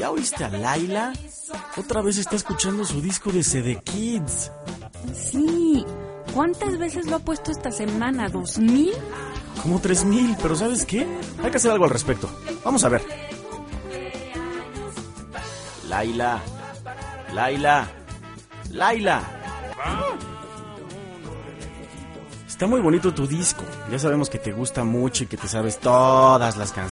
¿Ya oíste a Laila? Otra vez está escuchando su disco de CD Kids. Sí. ¿Cuántas veces lo ha puesto esta semana? ¿2,000? Como 3,000, pero ¿sabes qué? Hay que hacer algo al respecto. Vamos a ver. Laila. Está muy bonito tu disco. Ya sabemos que te gusta mucho y que te sabes todas las canciones.